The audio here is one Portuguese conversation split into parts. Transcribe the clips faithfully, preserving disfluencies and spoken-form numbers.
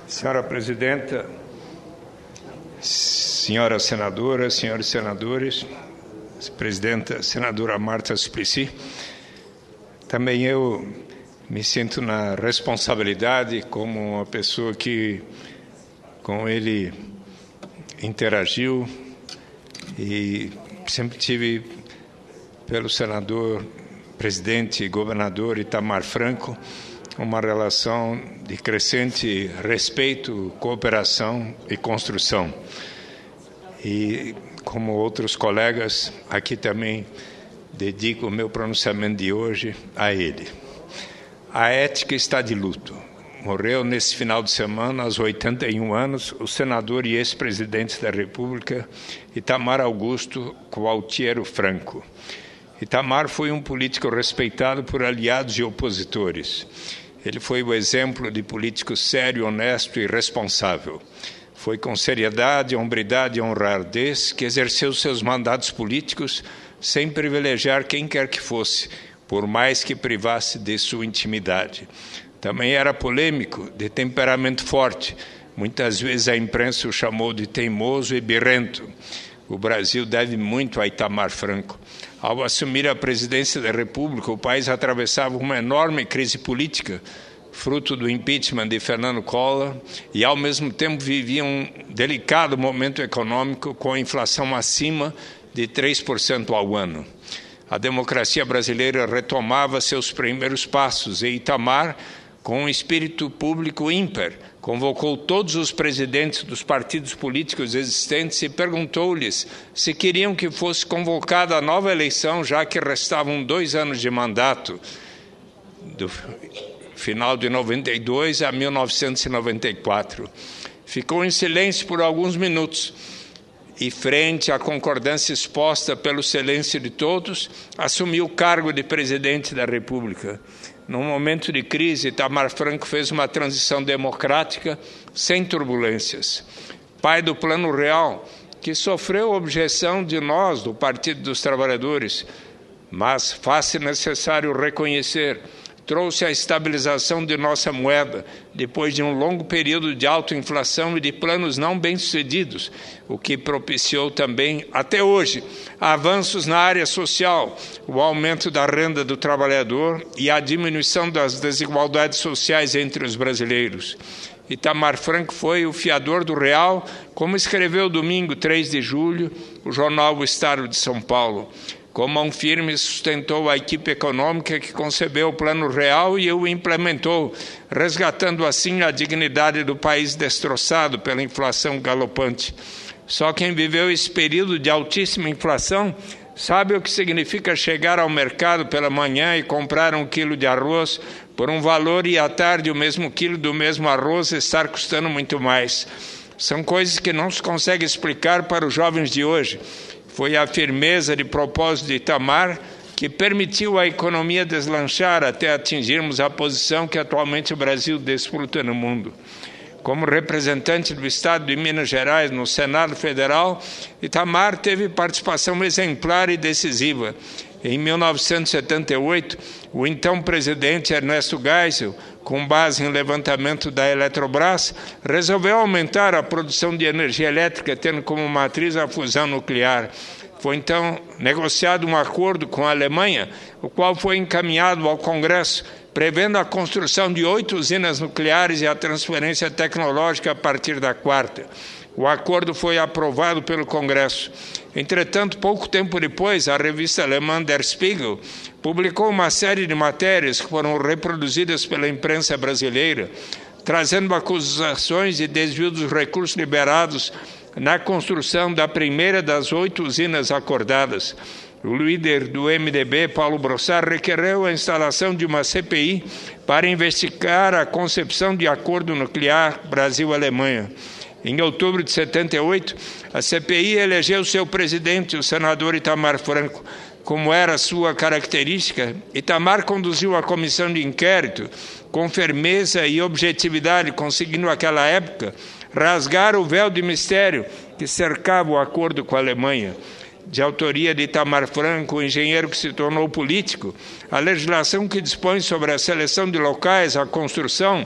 Senhora Presidenta, senhoras senadoras, senhores senadores, Presidenta, senadora Marta Suplicy, também eu me sinto na responsabilidade como uma pessoa que com ele interagiu e sempre tive pelo senador, presidente e governador Itamar Franco uma relação de crescente respeito, cooperação e construção. E, como outros colegas, aqui também dedico o meu pronunciamento de hoje a ele. A ética está de luto. Morreu nesse final de semana, aos oitenta e um anos, o senador e ex-presidente da República, Itamar Augusto Gualtiero Franco. Itamar foi um político respeitado por aliados e opositores. Ele foi o exemplo de político sério, honesto e responsável. Foi com seriedade, hombridade e honradez que exerceu seus mandatos políticos sem privilegiar quem quer que fosse, por mais que privasse de sua intimidade. Também era polêmico, de temperamento forte. Muitas vezes a imprensa o chamou de teimoso e birrento. O Brasil deve muito a Itamar Franco. Ao assumir a presidência da República, o país atravessava uma enorme crise política, fruto do impeachment de Fernando Collor, e ao mesmo tempo vivia um delicado momento econômico com a inflação acima de três por cento ao ano. A democracia brasileira retomava seus primeiros passos e Itamar, com um espírito público ímpar, convocou todos os presidentes dos partidos políticos existentes e perguntou-lhes se queriam que fosse convocada a nova eleição, já que restavam dois anos de mandato, do final de noventa e dois a mil novecentos e noventa e quatro. Ficou em silêncio por alguns minutos e, frente à concordância exposta pelo silêncio de todos, assumiu o cargo de presidente da República. Num momento de crise, Itamar Franco fez uma transição democrática sem turbulências. Pai do Plano Real, que sofreu objeção de nós, do Partido dos Trabalhadores, mas faz-se necessário reconhecer, trouxe a estabilização de nossa moeda, depois de um longo período de alta inflação e de planos não bem-sucedidos, o que propiciou também, até hoje, avanços na área social, o aumento da renda do trabalhador e a diminuição das desigualdades sociais entre os brasileiros. Itamar Franco foi o fiador do real, como escreveu domingo, três de julho, o jornal O Estado de São Paulo. Com mão firme sustentou a equipe econômica que concebeu o Plano Real e o implementou, resgatando assim a dignidade do país destroçado pela inflação galopante. Só quem viveu esse período de altíssima inflação sabe o que significa chegar ao mercado pela manhã e comprar um quilo de arroz por um valor e à tarde o mesmo quilo do mesmo arroz estar custando muito mais. São coisas que não se consegue explicar para os jovens de hoje. Foi a firmeza de propósito de Itamar que permitiu à economia deslanchar até atingirmos a posição que atualmente o Brasil desfruta no mundo. Como representante do Estado de Minas Gerais no Senado Federal, Itamar teve participação exemplar e decisiva. Em mil novecentos e setenta e oito, o então presidente Ernesto Geisel, com base em levantamento da Eletrobras, resolveu aumentar a produção de energia elétrica, tendo como matriz a fusão nuclear. Foi então negociado um acordo com a Alemanha, o qual foi encaminhado ao Congresso, prevendo a construção de oito usinas nucleares e a transferência tecnológica a partir da quarta. O acordo foi aprovado pelo Congresso. Entretanto, pouco tempo depois, a revista alemã Der Spiegel publicou uma série de matérias que foram reproduzidas pela imprensa brasileira, trazendo acusações de desvio dos recursos liberados na construção da primeira das oito usinas acordadas. O líder do M D B, Paulo Brossard, requereu a instalação de uma C P I para investigar a concepção de acordo nuclear Brasil-Alemanha. Em outubro de setenta e oito, a C P I elegeu seu presidente, o senador Itamar Franco. Como era sua característica, Itamar conduziu a comissão de inquérito com firmeza e objetividade, conseguindo naquela época rasgar o véu de mistério que cercava o acordo com a Alemanha. De autoria de Itamar Franco, o engenheiro que se tornou político, a legislação que dispõe sobre a seleção de locais, a construção,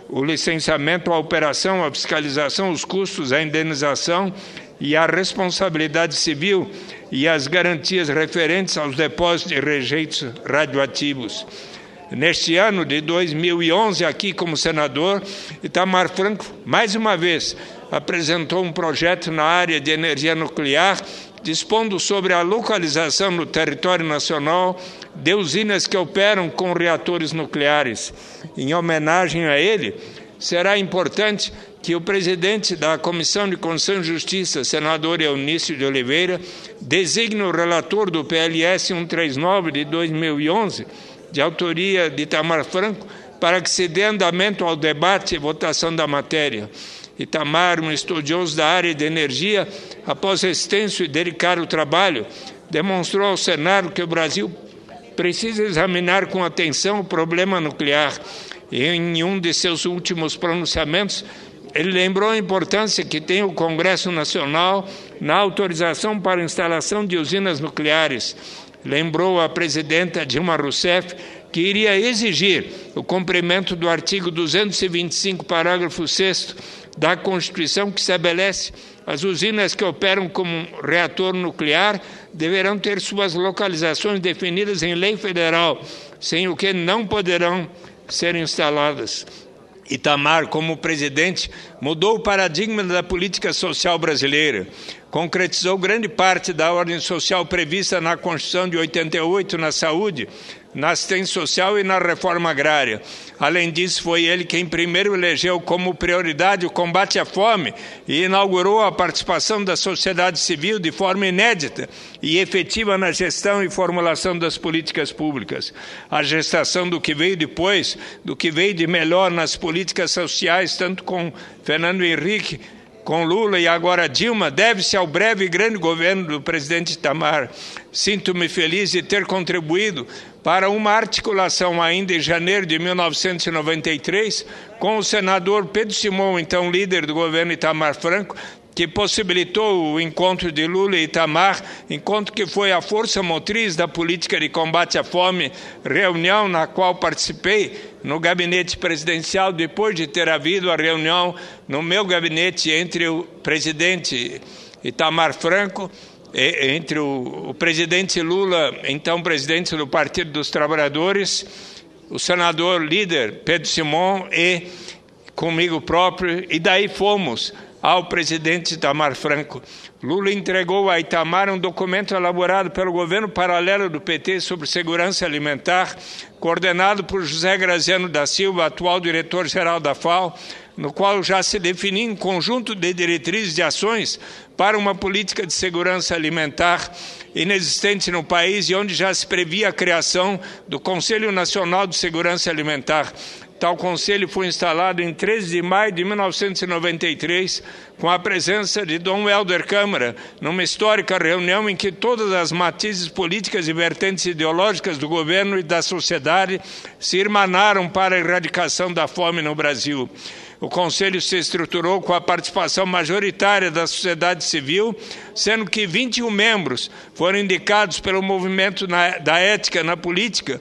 o licenciamento, a operação, a fiscalização, os custos, a indenização e a responsabilidade civil e as garantias referentes aos depósitos de rejeitos radioativos. Neste ano de dois mil e onze, aqui como senador, Itamar Franco, mais uma vez, apresentou um projeto na área de energia nuclear, dispondo sobre a localização no território nacional de usinas que operam com reatores nucleares. Em homenagem a ele, será importante que o presidente da Comissão de Constituição e Justiça, senador Eunício de Oliveira, designe o relator do P L S cento e trinta e nove de dois mil e onze, de autoria de Itamar Franco, para que se dê andamento ao debate e votação da matéria. Itamar, um estudioso da área de energia, após extenso e delicado trabalho, demonstrou ao Senado que o Brasil precisa examinar com atenção o problema nuclear. E em um de seus últimos pronunciamentos, ele lembrou a importância que tem o Congresso Nacional na autorização para a instalação de usinas nucleares. Lembrou a presidenta Dilma Rousseff que iria exigir o cumprimento do artigo duzentos e vinte e cinco, parágrafo sexto da Constituição, que estabelece as usinas que operam como um reator nuclear deverão ter suas localizações definidas em lei federal, sem o que não poderão ser instaladas. Itamar, como presidente, mudou o paradigma da política social brasileira, concretizou grande parte da ordem social prevista na Constituição de oitenta e oito na saúde, na assistência social e na reforma agrária. Além disso, foi ele quem primeiro elegeu como prioridade o combate à fome e inaugurou a participação da sociedade civil de forma inédita e efetiva na gestão e formulação das políticas públicas. A gestação do que veio depois, do que veio de melhor nas políticas sociais, tanto com Fernando Henrique, com Lula e agora Dilma, deve-se ao breve e grande governo do presidente Itamar. Sinto-me feliz de ter contribuído para uma articulação ainda em janeiro de mil novecentos e noventa e três com o senador Pedro Simão, então líder do governo Itamar Franco, que possibilitou o encontro de Lula e Itamar, encontro que foi a força motriz da política de combate à fome, reunião na qual participei no gabinete presidencial, depois de ter havido a reunião no meu gabinete entre o presidente Itamar Franco, entre o, o presidente Lula, então presidente do Partido dos Trabalhadores, o senador líder Pedro Simão e comigo próprio, e daí fomos ao presidente Itamar Franco. Lula entregou a Itamar um documento elaborado pelo governo paralelo do P T sobre segurança alimentar, coordenado por José Graziano da Silva, atual diretor-geral da F A O, no qual já se definia um conjunto de diretrizes de ações para uma política de segurança alimentar inexistente no país e onde já se previa a criação do Conselho Nacional de Segurança Alimentar. Tal conselho foi instalado em treze de maio de mil novecentos e noventa e três, com a presença de Dom Helder Câmara, numa histórica reunião em que todas as matizes políticas e vertentes ideológicas do governo e da sociedade se irmanaram para a erradicação da fome no Brasil. O Conselho se estruturou com a participação majoritária da sociedade civil, sendo que vinte e um membros foram indicados pelo movimento na, da ética na política,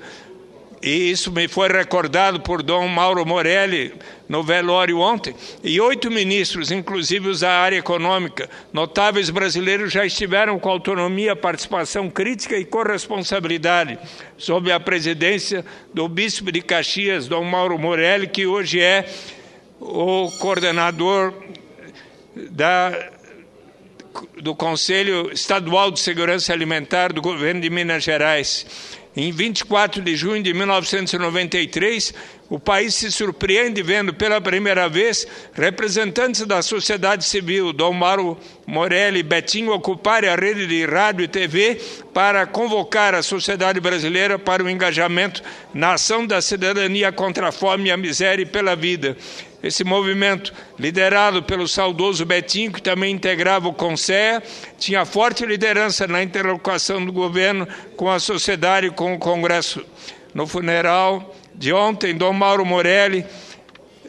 e isso me foi recordado por Dom Mauro Morelli no velório ontem, e oito ministros, inclusive os da área econômica, notáveis brasileiros, já estiveram com autonomia, participação crítica e corresponsabilidade, sob a presidência do bispo de Caxias, Dom Mauro Morelli, que hoje é o coordenador da, do Conselho Estadual de Segurança Alimentar do governo de Minas Gerais. Em vinte e quatro de junho de mil novecentos e noventa e três, o país se surpreende vendo pela primeira vez representantes da sociedade civil, Dom Mauro Morelli e Betinho, ocuparem a rede de rádio e T V para convocar a sociedade brasileira para o engajamento na ação da cidadania contra a fome e a miséria e pela vida. Esse movimento, liderado pelo saudoso Betinho, que também integrava o Conselho, tinha forte liderança na interlocução do governo com a sociedade e com o Congresso. No funeral de ontem, Dom Mauro Morelli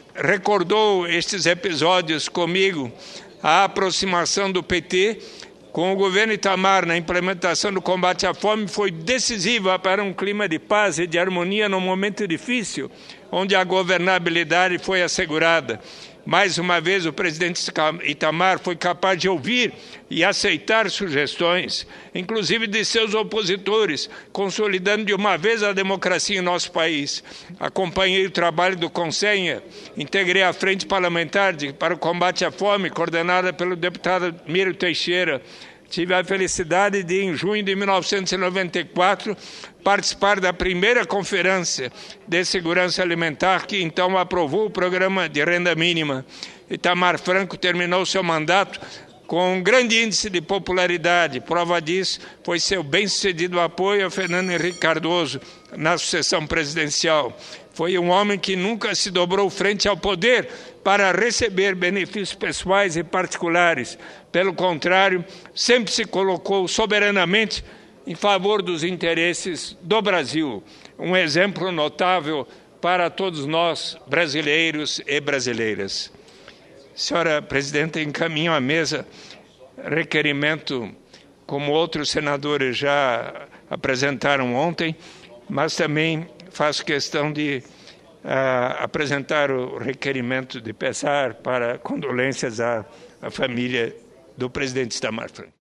recordou estes episódios comigo, a aproximação do P T com o governo Itamar na implementação do combate à fome foi decisiva para um clima de paz e de harmonia num momento difícil, onde a governabilidade foi assegurada. Mais uma vez, o presidente Itamar foi capaz de ouvir e aceitar sugestões, inclusive de seus opositores, consolidando de uma vez a democracia em nosso país. Acompanhei o trabalho do Consenha, integrei a Frente Parlamentar para o Combate à Fome, coordenada pelo deputado Miro Teixeira. Tive a felicidade de, em junho de mil novecentos e noventa e quatro, participar da primeira Conferência de Segurança Alimentar, que então aprovou o programa de renda mínima. Itamar Franco terminou seu mandato com um grande índice de popularidade. Prova disso foi seu bem-sucedido apoio a Fernando Henrique Cardoso na sucessão presidencial. Foi um homem que nunca se dobrou frente ao poder para receber benefícios pessoais e particulares. Pelo contrário, sempre se colocou soberanamente em favor dos interesses do Brasil. Um exemplo notável para todos nós, brasileiros e brasileiras. Senhora Presidenta, encaminho à mesa requerimento, como outros senadores já apresentaram ontem, mas também faço questão de uh, apresentar o requerimento de pesar para condolências à, à família do presidente Itamar Franco.